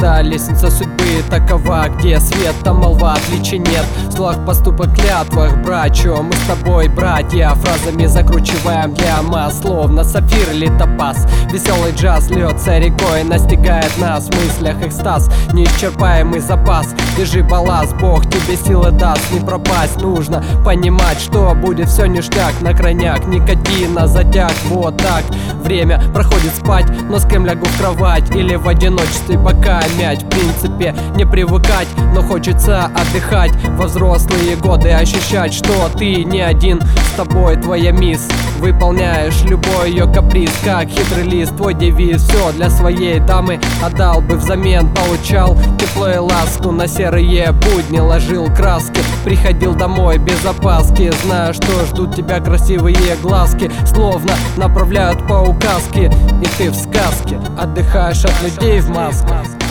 звезда, лестница судьбы такова, где свет, там молва, отличий нет. В словах, поступок, клятвах, брачо, мы с тобой братья. Фразами закручиваем яма, словно сапфир или топаз. Веселый джаз льется рекой, настигает нас в мыслях экстаз. Неисчерпаемый запас, держи балласт, Бог тебе силы даст. Не пропасть, нужно понимать, что будет все ништяк. На крайняк никотина, затяг, вот так. Время проходит спать, но с кем лягу в кровать или в одиночестве пока мять. В принципе не привыкать, но хочется отдыхать. Во взрослые годы ощущать, что ты не один. С тобой твоя мисс, выполняешь любой ее каприз. Как хитрый лист, твой девиз, все для своей дамы отдал бы взамен. Получал тепло и ласку, на серые будни ложил краски. Приходил домой без опаски, зная, что ждут тебя красивые глазки. Словно направляют по указке, и ты в сказке отдыхаешь от людей в масках.